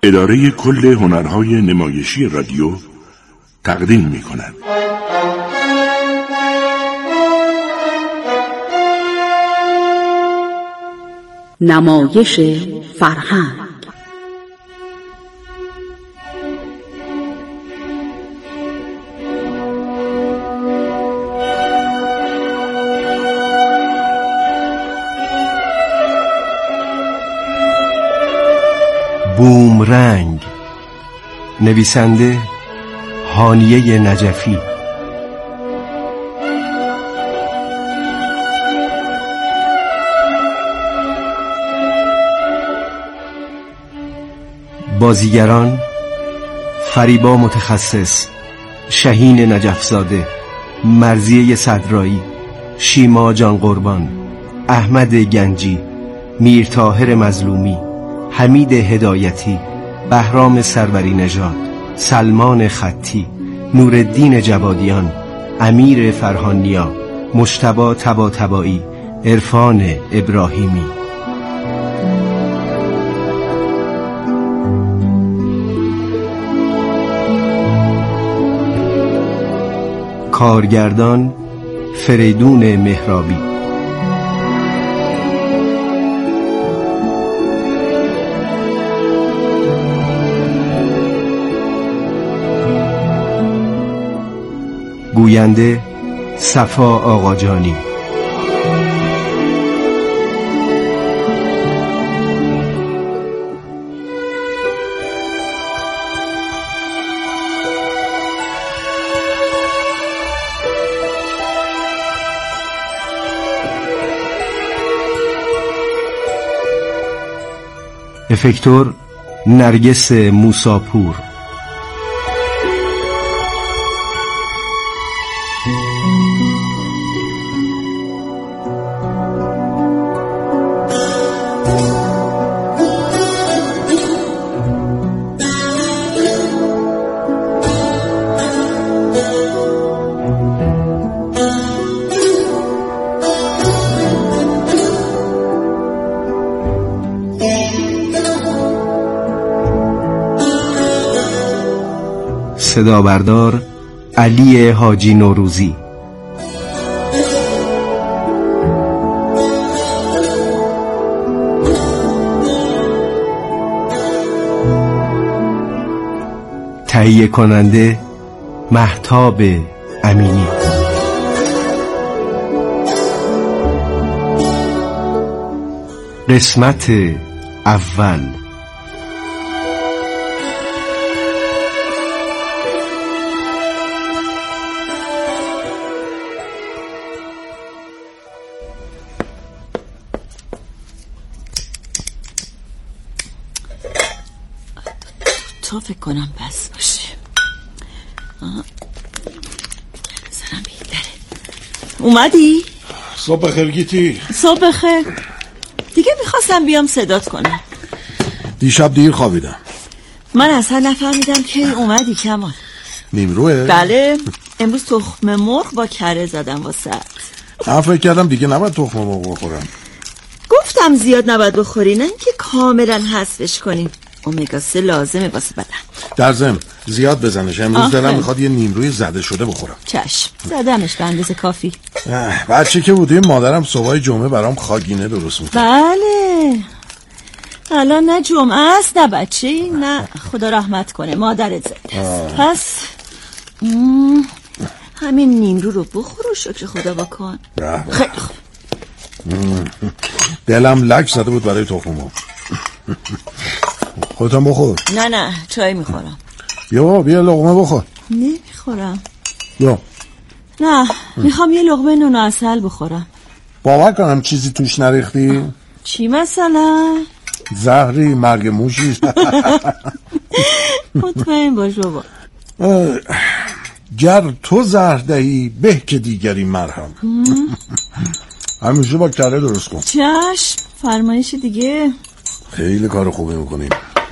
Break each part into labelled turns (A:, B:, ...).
A: اداره کل هنرهای نمایشی رادیو تقدیم می‌کند.
B: نمایش فرهنگ.
C: بومرنگ، نویسنده هانیه نجفی، بازیگران: فریبا متخصص، شهین نجفزاده، مرضیه صدرایی، شیما جان قربان، احمد گنجی، میرطاهر مظلومی، حمید هدایتی، بهرام سروری نژاد، سلمان خطی، نورالدین جوادیان، امیر فرهانیا، مجتبی طباطبایی، عرفان ابراهیمی. کارگردان: فریدون مهرابی. گوینده: صفا آقاجانی. افکتور: نرگس موساپور. صدا بردار: علی حاجی نوروزی. تهیه کننده: مهتاب امینی. قسمت اول.
D: تو فکر کنم بس باشه. سرم بیدره. اومدی؟
E: صبح بخیر گیتی.
D: صبح بخیر. دیگه میخواستم بیام صدات کنم.
E: دیشب دیر خوابیدم.
D: من اصلا نفهمیدم که اومدی کمال.
E: نیمروه؟
D: بله، امروز تخم مرغ با کره زدم واسه.
E: من فکر کردم دیگه نباید تخم مرغ بخورم.
D: گفتم زیاد نباید بخوری، نه اینکه کاملا حذفش کنیم. امگا 3 لازمه واسه بدن.
E: در ضمن زیاد بزنش. امروز دلم میخواد یه نیمروی زده شده بخورم.
D: چشم، زدمش به اندازه کافی.
E: بچه که بودیم مادرم صبح جمعه برام خاگینه درست می‌کرد.
D: بله. الان نه جمعه است نه بچه‌ای، نه خدا رحمت کنه مادرت زنده. پس همین نیمرو رو بخور و شکر خدا بکن. خیلی خوب.
E: دلم لک زده بود برای تخم مرغ. خودت بخور.
D: نه چای میخورم.
E: بیا لقمه بخور.
D: نمیخورم.
E: یا
D: نه، میخوام یه لقمه نون و عسل بخورم.
E: باور کنم چیزی توش نریختی؟
D: چی مثلا؟
E: زهری، مرگ موشی.
D: مطمئن باش بابا.
E: گر تو زهر دهی به که دیگری مرهم. همیشه با کره درست کن.
D: چشم، فرمایش دیگه.
E: خیلی کار خوبی میکنیم.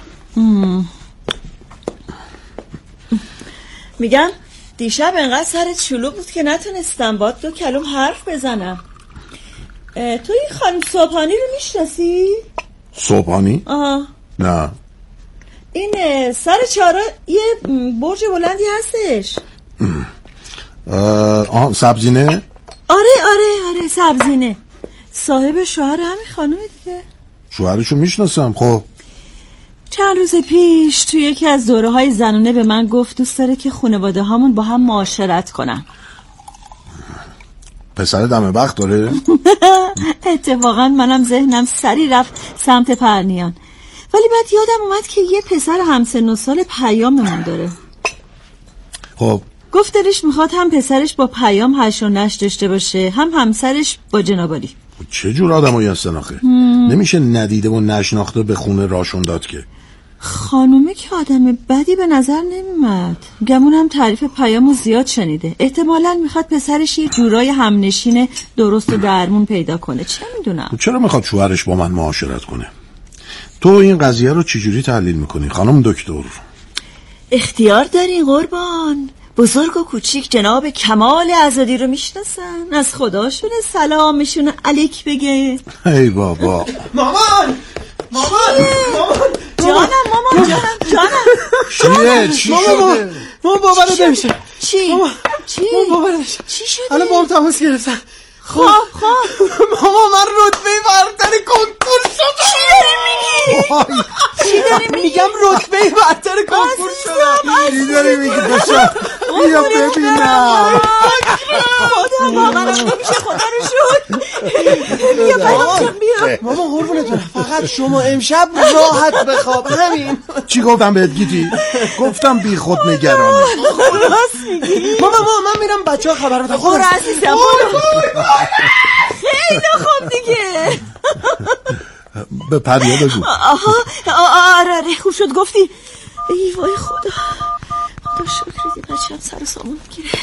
D: میگم دیشب انقدر سرت شلو بود که نتونستم باد 2 کلم حرف بزنم. تو این خانم صبحانی رو میشناسی؟
E: صبحانی؟
D: آها.
E: نه.
D: این سر چهارراه یه برج بلندی هستش.
E: سبزینه؟
D: آره سبزینه. صاحب شوهر همین خانومه دیگه.
E: شوهرشو میشناسم. خب
D: چند روز پیش توی یکی از دوره‌های زنونه به من گفت دوست داره که خانواده هامون با هم معاشرت کنن.
E: پسر دم بخت داره؟
D: اتفاقا منم ذهنم سری رفت سمت پرنیان، ولی بعد یادم اومد که یه پسر همسن و سال پیاممون داره.
E: خب
D: گفت دلش میخواد هم پسرش با پیام هش و نش داشته باشه، هم همسرش با جنابالی.
E: چه جور آدمایی هستن آخه؟ نمیشه ندیده و نشناخته به خونه راشون داد که.
D: خانومه که آدم بدی به نظر نمیمد. گمون هم تعریف پیامو زیاد شنیده. احتمالاً میخواد پسرش یه جورای همنشین درست و درمون پیدا کنه. چه میدونم.
E: چرا میخواد شوهرش با من معاشرت کنه؟ تو این قضیه رو چجوری تحلیل میکنی خانم دکتر؟
D: اختیار داری قربان. بزرگ و کوچیک جناب کمال عزادی رو میشناسن. از خداشون سلامشون علیک بگه.
E: ای بابا.
F: مامان
D: جانم.
E: چی شده؟
F: مامان باورت نمیشه.
D: چی؟
F: مامان باورت نمیشه.
D: چی شده؟
F: الان با هم تماس گرفتن.
D: خب
F: مامان من رتبه برتر کنکور شدم.
D: چی داری میگی؟
F: میگم رتبه برتر کنکور شدم.
E: چی داری میگی بچه؟ بیا ببینم.
D: خدا باورم نمیشه. خدا رو شد. بیا پیام بیا.
F: مامان قربونت برم، فقط شما امشب راحت بخواب. همین.
E: چی گفتم بهت گیتی؟ گفتم بی خود نگرانی.
D: راست میگی؟
F: مامان من میرم بچه‌ها خبر بدم.
D: برو عزیزم. خیلی خوب دیگه.
E: به پریا بگو.
D: آره خوب شد گفتی. ای وای خدا شکر دی بچه‌م سر سامون میگیره.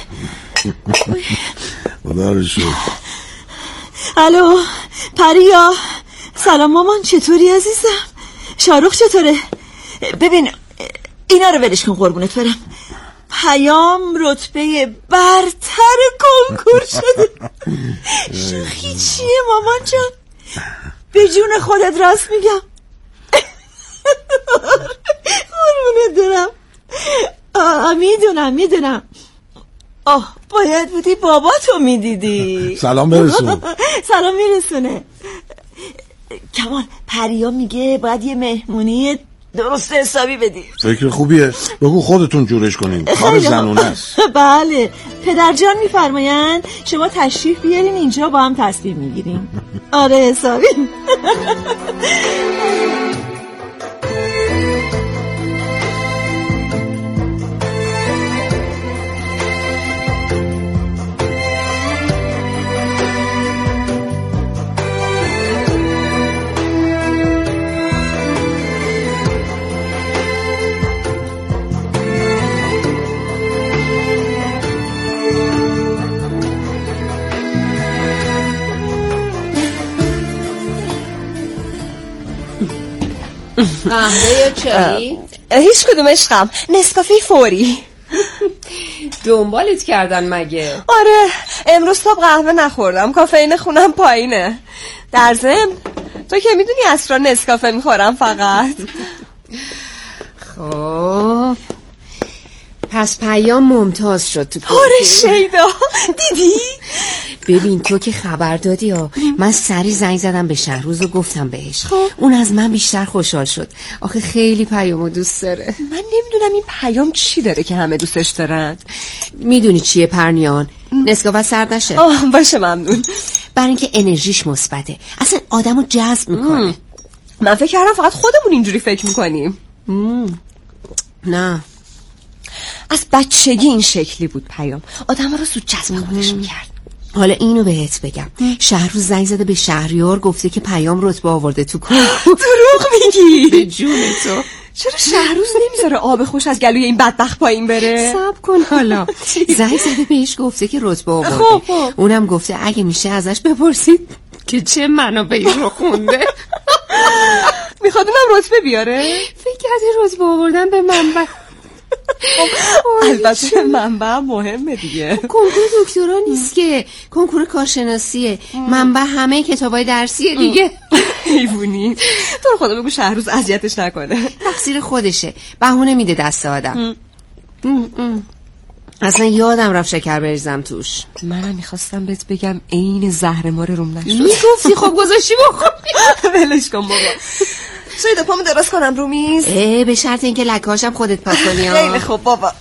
E: خدا رو شکر.
D: الو پریا. سلام مامان، چطوری عزیزم؟ شاروخ چطوره؟ ببین اینا رو ولش کن قربونت برم. پیام رتبه برتر کنکور شده. شوخی چیه مامان جان؟ به جون خودت راست میگم. قربونت برم. میدونم. باید بودی باباتو میدیدی.
E: سلام برسون.
D: سلام میرسونه. کمال پریا میگه باید یه مهمونی درست حسابی بدی.
E: فکر خوبیه. بگو خودتون جورش کنین. کار زنونه است.
D: بله پدر جان میفرمایند شما تشریف بیارین اینجا با هم تصمیم میگیریم. آره حسابی.
G: قهوه چایی؟
H: هیچ کدوم عشقم، نسکافه فوری.
G: دنبالت کردن مگه؟
H: آره امروز صبح قهوه نخوردم، کافئین خونم پایینه. در ضمن تو که میدونی اسرا نسکافه میخورم فقط.
G: خب پس پیام ممتاز شد تو کنکور.
H: آره شیدا دیدی؟
G: ببین تو که خبر دادی من سری زنگ زدم به شهروز و گفتم بهش. اون از من بیشتر خوشحال شد. آخه خیلی پیامو دوست داره.
H: من نمیدونم این پیام چی داره که همه دوستش دارن.
G: میدونی چیه پرنیان؟ نسکافه سرد نشه.
H: باشه ممنون.
G: برای اینکه انرژیش مثبته، اصلا آدمو جذب میکنه.
H: من فکر کردم فقط خودمون اینجوری فکر میکنیم.
G: نه
H: از بچگی این شکلی بود پیام، آدم رو زود جذب خودش میکرد.
G: حالا اینو بهت بگم، شهروز زنگ زده به شهریار گفته که پیام رتبه آورده تو کار.
H: دروغ میگی؟
G: به جون تو.
H: چرا شهروز نمیذاره آب خوش از گلوی این بدبخت پایین بره؟
G: صبر کن حالا. زنگ زده بهش گفته که رتبه آورده.
H: خب.
G: اونم گفته اگه میشه ازش بپرسید که چه منابعی رو خونده.
H: میخواد اونم رتبه بیاره؟
G: فکر کردی رتبه آوردن به منبع
H: البته منبع مهمه دیگه.
G: کنکور دکترا نیست که، کنکور کارشناسیه. منبع همه کتابای درسیه دیگه.
H: حیوانی. تو رو خدا بگو شهروز اذیتش نکنه.
G: تقصیر خودشه، بهونه میده دست آدم. اصلا یادم رفت شکر بریزم توش.
H: منم میخواستم بهت بگم عین زهرمار روم نشد.
G: میگفتی خب گذاشتی بخوری.
H: ولش کن بابا. شاید پامو دراز کنم رو میز؟
G: به شرط اینکه لکه‌هاشم خودت پاک کنی.
H: خیلی خوب بابا.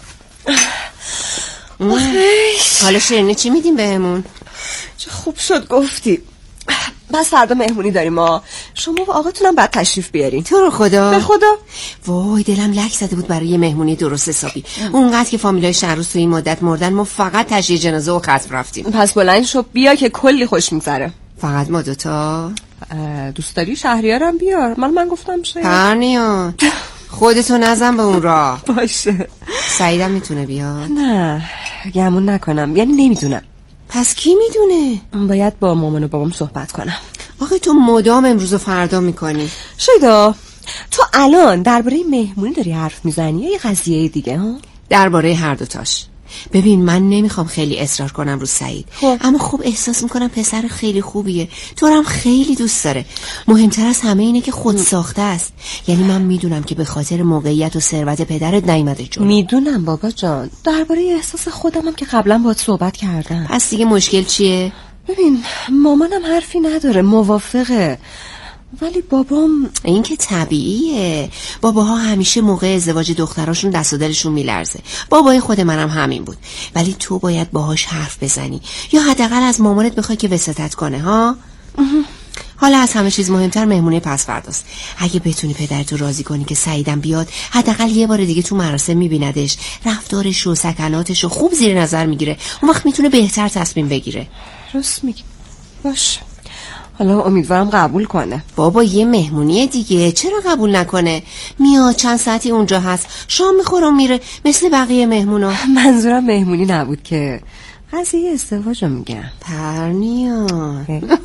G: حالا شیرینی چی میدیم بهمون؟
H: چه خوب شد گفتی. بس فردا مهمونی داریم ما. شما و آقاتونم بعد تشریف بیارین.
G: تو رو خدا.
H: به خدا.
G: وای دلم لک زده بود برای مهمونی درست حسابی. اونقدر که فامیلای شهروز تو این مدت مردن، ما فقط تشییع جنازه و ختم رفتیم.
H: پس بلند شو بیا که کلی خوش میگذره.
G: فقط ما دوتا؟
H: دوست داری شهریارم بیار. من گفتم شاید.
G: پرنیان خودتو نزن به اون راه.
H: باشه.
G: سعیدم میتونه بیاد؟
H: نه گمون نکنم، یعنی نمیدونم.
G: پس کی میدونه؟
H: باید با مامان و بابام صحبت کنم.
G: آخه تو مدام امروز و فردا میکنی.
H: شیدا تو الان درباره مهمونی داری حرف میزنی یا یه قضیه دیگه ها؟
G: درباره هر دوتاش. ببین من نمیخوام خیلی اصرار کنم رو سعید، اما خب احساس میکنم پسر خیلی خوبیه، تو هم خیلی دوست داره. مهمتر از همه اینه که خود ساخته است. یعنی من میدونم که به خاطر موقعیت و ثروت پدرت نیامده جلو.
H: میدونم بابا جان، درباره احساس خودمم که قبلا باهات صحبت کردم.
G: پس دیگه مشکل چیه؟
H: ببین مامانم حرفی نداره، موافقه، ولی بابام
G: این که طبیعیه. باباها همیشه موقع ازدواج دختراشون دست و دلشون میلرزه. بابای خود منم همین بود. ولی تو باید باهاش حرف بزنی، یا حداقل از مامانت بخوای که وساطت کنه ها. حالا از همه چیز مهمتر مهمونی پس فرداست. اگه بتونی پدرتو راضی کنی که سعیدم بیاد، حداقل یه بار دیگه تو مراسم میبیندش، رفتارش و سکناتش رو خوب زیر نظر میگیره، اون وقت میتونه بهتر تصمیم بگیره.
H: راست میگی. باشه، حالا امیدوارم قبول کنه.
G: بابا یه مهمونی دیگه، چرا قبول نکنه؟ میاد چند ساعتی اونجا هست، شام میخوره و میره مثل بقیه مهمونا.
H: منظورم مهمونی نبود که، قضیه ازدواج رو میگم.
G: پرنیان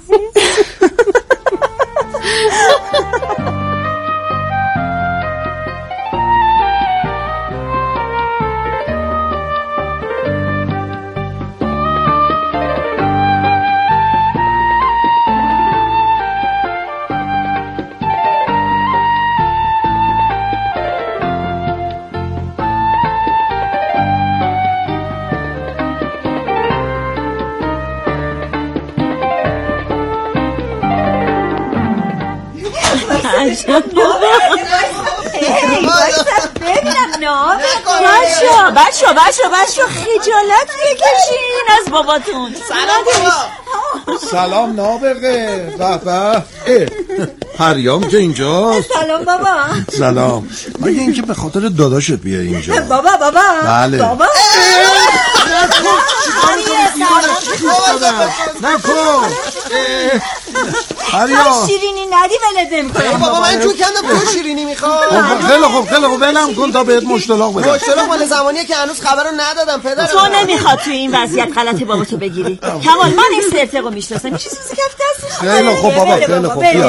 D: بچه خجالت بکشین از باباتون.
E: سلام نابغه. به پریام که اینجاست.
D: سلام بابا.
E: سلام. مگه اینکه به خاطر داداشت بیای اینجا؟
D: بابا
E: بله.
D: بابا
E: نکن پریام.
D: شیرینی ندی ولت نمی‌کنم.
F: بابا من جو کندم، تو شیرینی میخوام.
E: خیلی خوب ولم کن تا بهت مشتلاق بدم.
F: مشتلاق مال زمانیه که هنوز خبرو ندادم پدرم.
D: تو نمیخواد توی این وضعیت غلطی باباتو بگیری. کمال من این سرتقو میشناسم، این چیزی که کفته هستش.
E: خیلی خوب بابا، خیلی خوب. بیا.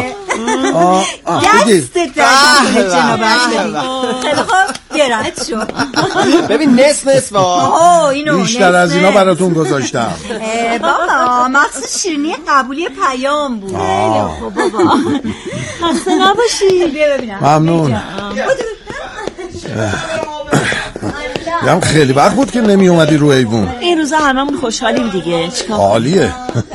D: دستت درد جناب اصلی. خیلی خوب گرد شو.
F: ببین نصف
D: اینو
E: بیشتر از اینا براتون گذاشتم.
D: بابا مخصوص شیرینی قبولی پیام بود. خیلی خوب بابا. خسته نباشی. بیا ببینم.
E: ممنون. هم خیلی وقت بود که نمی اومدی رو ایوون.
D: این روزا هممون خوشحالیم دیگه.
E: عالیه.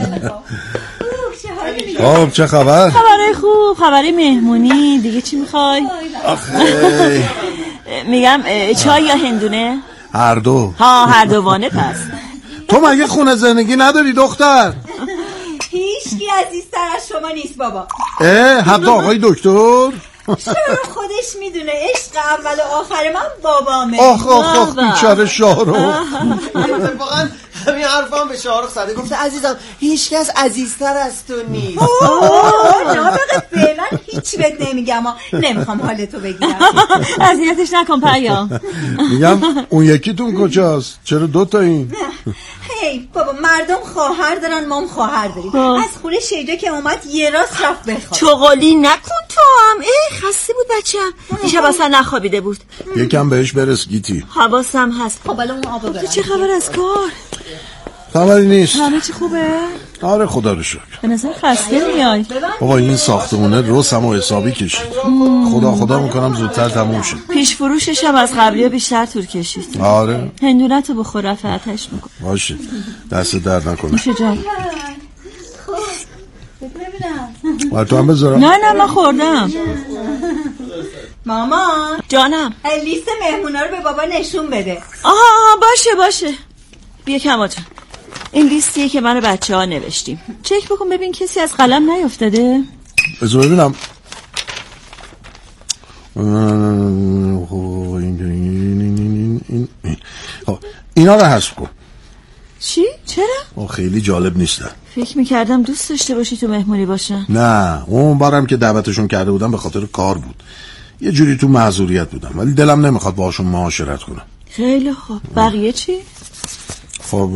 E: خب چه خبر؟
D: خبرای خوب، خبرای مهمونی. دیگه چی میخوای؟
E: آخه
D: میگم چای یا هندونه؟
E: هر دو.
D: هر دوانه. پس
C: تو مگه خونه زندگی نداری دختر؟
D: هیچکی عزیزتر از شما نیست بابا.
C: حتی آقای دکتر؟
D: چرا خودش میدونه عشق اول و آخر من بابامه.
C: آخ بیچاره شاهرخ.
F: اتفاقا همین حرفام به شاهرخ زده، گفته عزیزم هیچ کس عزیزتر از تو نیست.
D: نابغه فعلا هیچ بهت نمیگم، نمیخوام حالتو بگیرم. اذیتش نکن پیام.
C: میگم اون یکیتون کجاست؟ چرا دوتا این؟
D: هی بابا مردم خواهر دارن، ما هم خواهر داریم. از خونه شیدا که اومد یه راست رفت بخواد. چغالی نکن تو هم خسته بود بچه‌م. دیشب اصلا نخوابیده بود.
E: یکم بهش برس گیتی.
D: حواسم هست. خب الان اون آبو برم. چه خبر از کار؟
E: خبری نیست.
D: همه چی خوبه؟
E: آره خدا رو شکر.
D: به نظر خسته میای.
E: بابا این ساختمونه روسم و حسابی کشید. خدا میکنم زودتر تموم شه.
D: پیش فروشش هم از قبلی بیشتر طول کشید.
E: آره.
D: هندونتو بخور رفعتش میکن.
E: باشه. دست درد نکنه.
D: میشه جان.
E: خب تو هم بذارم.
D: نه من خوردم.
I: مامان
D: جانم.
I: لیست مهمونا رو به بابا نشون بده.
D: آها باشه. بیا کما جان. این لیستیه که من و بچه ها نوشتیم. چک بکن ببین کسی از قلم نیفتاده.
E: بذار ببینم. اینا رو حذف کن.
D: چی؟ چرا؟
E: خیلی جالب نیستن.
D: فکر میکردم دوست داشته باشی تو مهمونی باشن.
E: نه اون بارم که دعوتشون کرده بودم به خاطر کار بود. یه جوری تو معذوریت بودم ولی دلم نمیخواد باهاشون معاشرت کنم.
D: خیلی خوب. بقیه چی؟
E: خب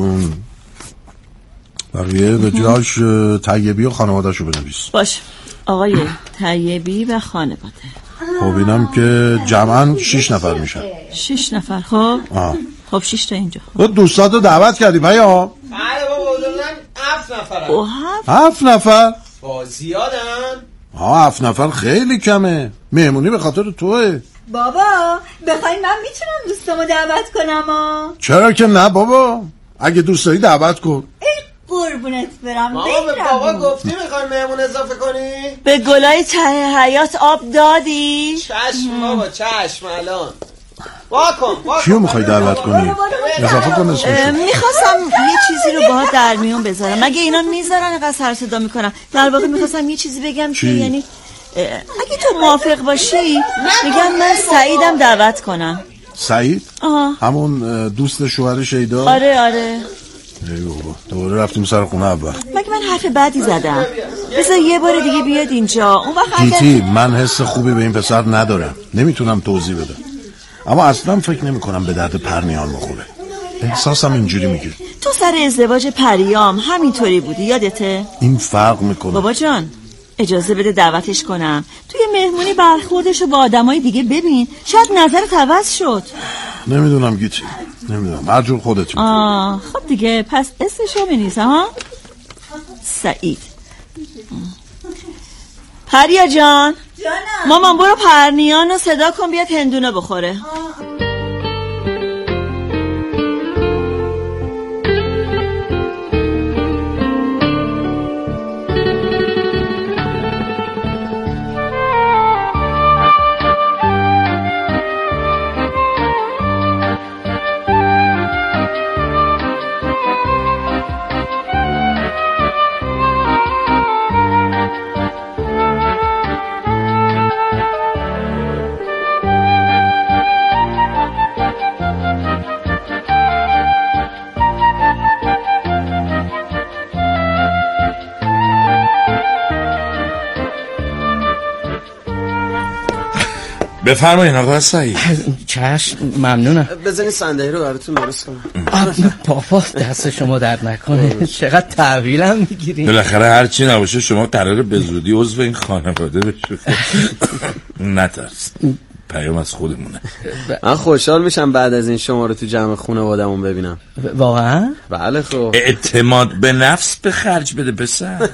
E: بقیه به جاش طیبی و خانواده‌شو بنویس.
D: باشه. آقای طیبی و خانواده.
E: خب اینم که جمعاً 6 نفر میشن.
D: 6 نفر خب. خب 6 تا اینجا.
E: تو دوستاتو دعوت کردی پیام؟
F: بله بابا حدوداً 7 نفرن.
D: او
E: 7 نفر؟
F: با زیادن.
E: 7 نفر خیلی کمه. مهمونی به خاطر توه.
I: بابا بخوای من میتونم دوستامو دعوت کنم
E: چرا که نه بابا. اگه دوست داری دعوت کن.
I: قربونت برم.
F: بابا گفتی میخوای مهمون اضافه کنی؟
D: به گلای ته حیات آب دادی؟
F: چشم بابا چشم الان. واکن.
E: کیو میخوای دعوت کنی؟ اضافه کن اسمشو.
D: میخواستم یه چیزی رو باهات در میون بذارم. مگه اینا میذارن اینقدر سر صدا میکنن؟ در واقع میخواستم یه چیزی بگم که یعنی اگه تو موافق باشی میگم من سعیدم دعوت کنم.
E: سعید؟ همون دوست شوهر شیدا؟
D: آره.
E: ای بابا دوباره رفتیم سر خونه اول.
D: مگه من حرف بدی زدم؟ بذار یه بار دیگه بیاد اینجا. اون وقت
E: گیتی من حس خوبی به این پسر ندارم. نمیتونم توضیح بدم. اما اصلا فکر نمی کنم به درد پرنیان بخوره. احساسم اینجوری میگه.
D: تو سر ازدواج پریام همینطوری بودی یادته؟
E: این فرق میکنه.
D: بابا جان اجازه بده دعوتش کنم. توی مهمونی برخوردشو با آدمای دیگه ببین. شاید نظرت عوض شد.
E: نمیدونم گیتی. نمیدونم هر جور خودت میدونی.
D: خب دیگه پس اسمشو بنویس ها. سعید. پریا جان. مامان برو پرنیان رو صدا کن بیاد هندونه بخوره.
J: بفرمایید آقا سعید.
K: چشم ممنونم.
F: بزنید صندلی رو براتون درست کنم.
K: بابا دست شما درد نکنه. چقدر تحویلم میگیرین.
J: بالاخره هر چی نباشه شما قراره به زودی عضو این خانواده بشید. نترس پیام از خودمونه.
F: من خوشحال میشم بعد از این شما رو تو جمع خانواده‌مون ببینم.
K: واقعا؟
F: بله خب.
J: اعتماد به نفس به خرج بده پسر.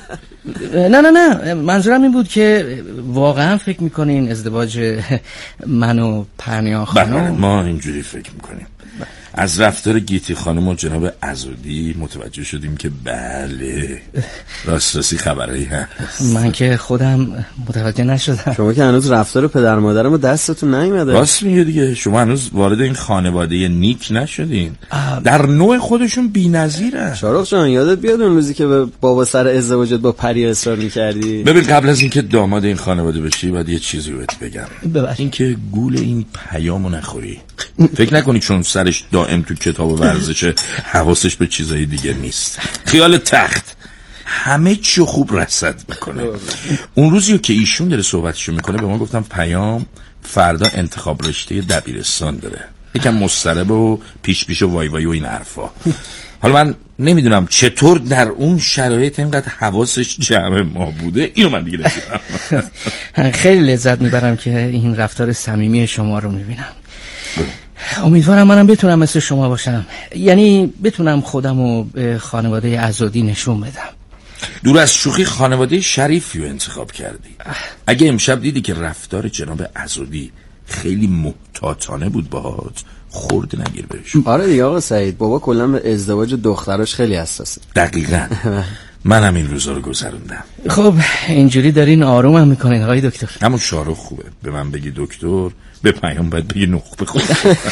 K: نه منظورم این بود که واقعا فکر میکنین ازدواج من و پرنیان خانم؟
J: بله ما اینجوری فکر میکنیم. از رفتار گیتی خانم و جناب عزودی متوجه شدیم که بله راستی خبری هست.
K: من که خودم متوجه نشدم.
F: شما که هنوز رفتار پدر مادرمو دستتون نیومده.
J: راست میگه دیگه. شما هنوز وارد این خانواده نیک نشدین. در نوع خودشون بی‌نظیرن.
F: شارخ جان یادت بیاد اون روزی که به بابا سر ازدواجت با پریا اصرار می‌کردی؟
J: ببین قبل از اینکه داماد این خانواده بشی باید یه چیزی بهت بگم. اینکه گول این پیامو نخوری. فکر نکنی چون سرش دائم تو کتاب و ورزش حواسش به چیزای دیگه نیست. خیال تخت همه چی خوب رصد میکنه. اون روزی که ایشون داره صحبتشو میکنه به ما گفتم پیام فردا انتخاب رشته دبیرستان داره. یکم مضطرب و پیش و وای وای و این حرفا. حالا من نمیدونم چطور در اون شرایط اینقدر حواسش جمع ما بوده، اینو من دیگه نمیدونم.
K: خیلی لذت میبرم که این رفتار صمیمی شما رو میبینم. امیدوارم منم بتونم مثل شما باشم، یعنی بتونم خودم رو به خانواده عزادی نشون بدم.
J: دور از شوخی خانواده شریفی رو انتخاب کردی. اگه امشب دیدی که رفتار جناب عزادی خیلی محتاطانه بود باهات، خورد نگیر بهش.
F: آره دیگه آقا سعید، بابا کلا به ازدواج دختراش خیلی حساسه.
J: دقیقاً. من هم این روزا رو گذروندم.
K: خب اینجوری دارین آرومم میکنین آقای دکتر؟
J: همون شارو خوبه، به من بگی دکتر، به پیام باید بگی نخبه خود.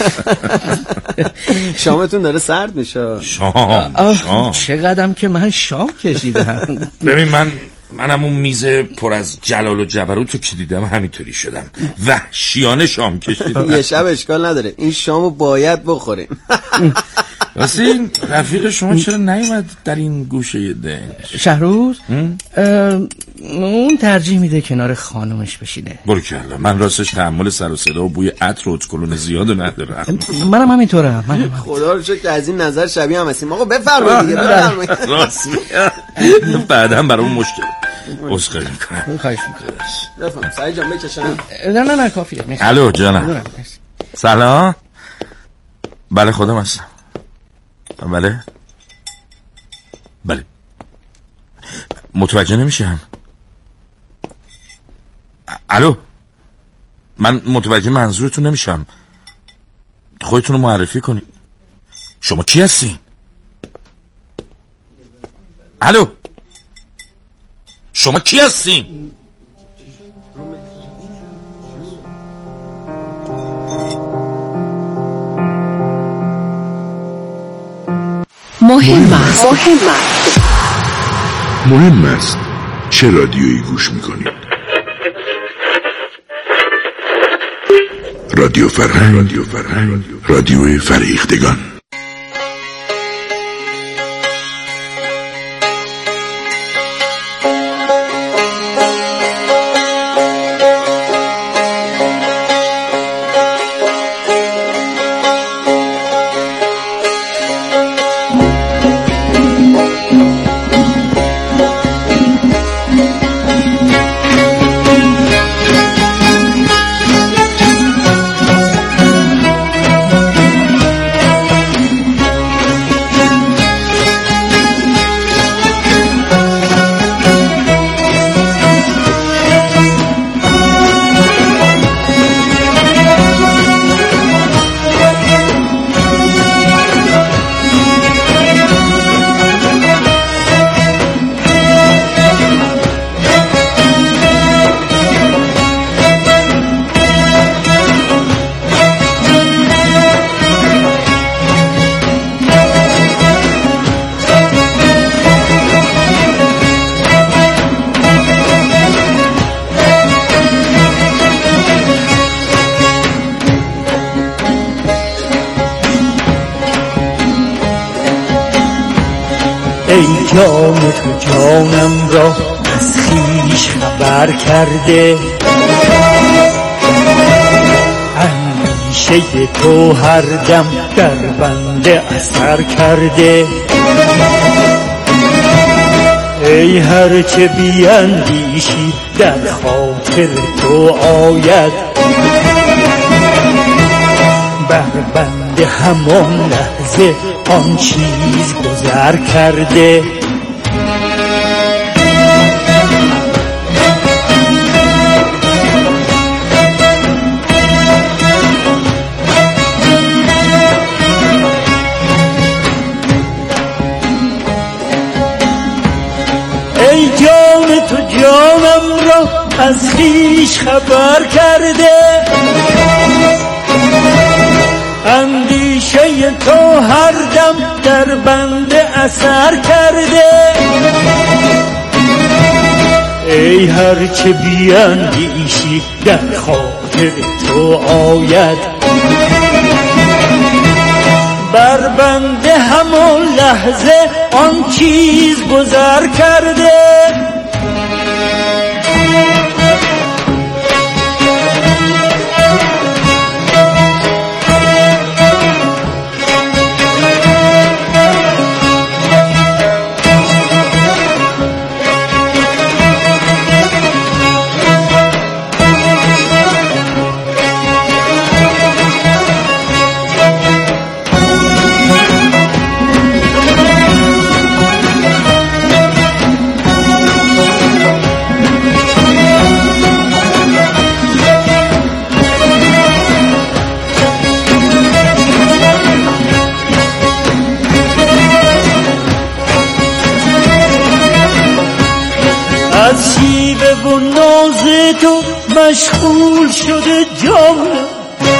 F: شامتون داره سرد میشه.
J: شام
K: چقدرم که من شام کشیدم.
J: ببین منم اون میز پر از جلال و جبروت رو که دیدم همینطوری شدم، وحشیانه شام کشیدم.
F: یه شب اشکال نداره، این شامو باید بخوریم.
J: واسه این رفیق شما چرا نیومد در این گوشه دنج؟
K: شهروز؟ اون ترجیح میده کنار خانومش بشینه.
J: برکلا، من راستش تحمل سر و صدا و بوی عطر و اتکلون زیاد ندارم.
K: منم همینطورم.
F: خدا رو شکر که از این نظر شبیه هم هستیم. آقا بفرمایید دیگه، بفرمایید.
J: راست بعداً برام مشکل. عذرخواهی میکنم.
K: خواهش میکنم.
F: بفرمایید سعید جان بکشم.
J: نه کافیه. الو جانم. سلام. بله خودم هستم. بله متوجه نمیشم. الو، من متوجه منظورتون نمیشم. خودتون رو معرفی کنید. شما کی هستین؟ الو، شما کی هستین؟
A: مهم است چه رادیویی گوش میکنید. رادیو فرهنگ، رادیو فریختگان.
L: جان تو جانم را از خویش خبر کرده، اندیشه تو هر دم در بنده اثر کرده. ای هر چه بیندیشی در خاطر تو آید، بر بنده همان لحظه آن چیز گذر کرده. ای جان تو جانم را از خویش خبر کرده، اندیشه تو هر دم در بنده اثر کرده. ای هر چه بیندیشی در خاطر تو آید، بر بنده همون لحظه آن چیز گذر کرده. و ناز تو مشغول شده جانم،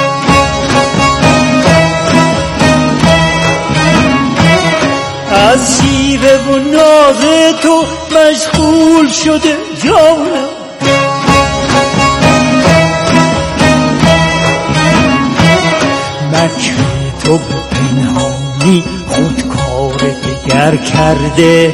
L: از شیوه و ناز تو مشغول شده جانم. مکر تو پنهانی خودکار دگر کرده،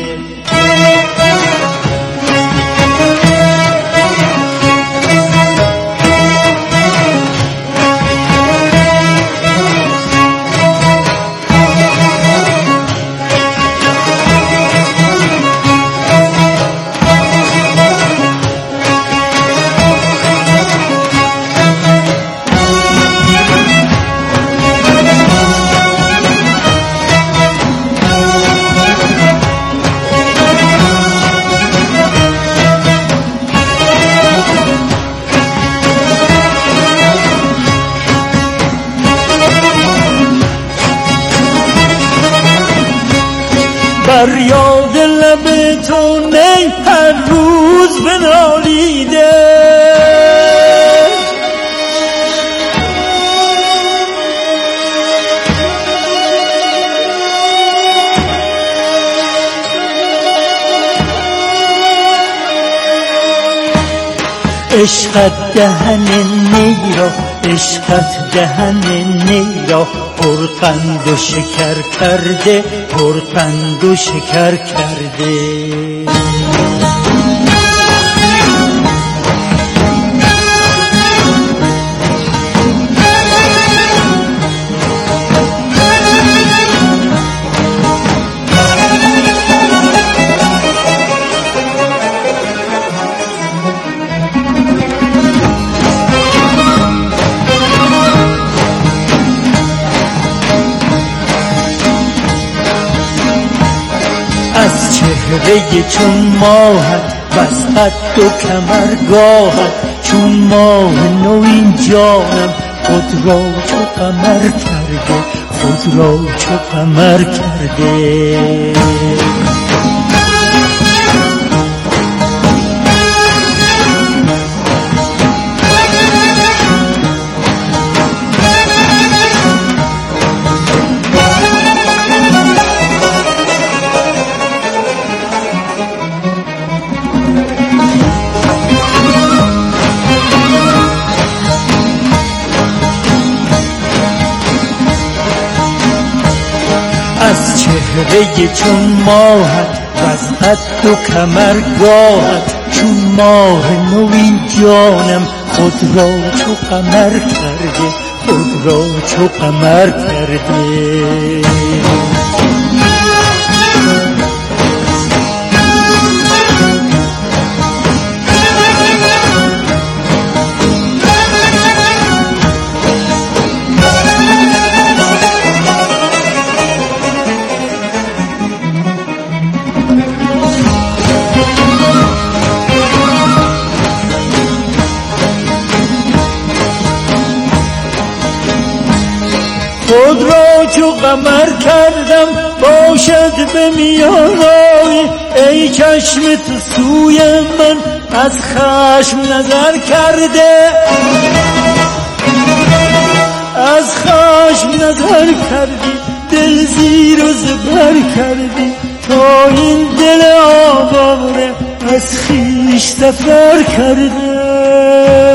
L: بر یاد لب تو نی هر روز بنالیده، عشقت دهن نی را، عشقت دهن نی را پرقند و شکر کرده، پرقند و شکر کرده. از چهره چون ماهت بس قد و کمرگاهت، چون ماه نو این جانم خود را چو قمر کرده، خود را چو قمر کرده. از چهره چون ماهت وز قد و کمرگاهت، چون ماه نو این جانم خود را چو قمر کرده، خود را چو قمر کرده. خود را چو قمر کردم باشد به میان آی، ای چشم تو سوی من از خشم نظر کرده، از خشم نظر کردی، دل زیر و زبر کردی، تا این دل آواره از خویش سفر کرده.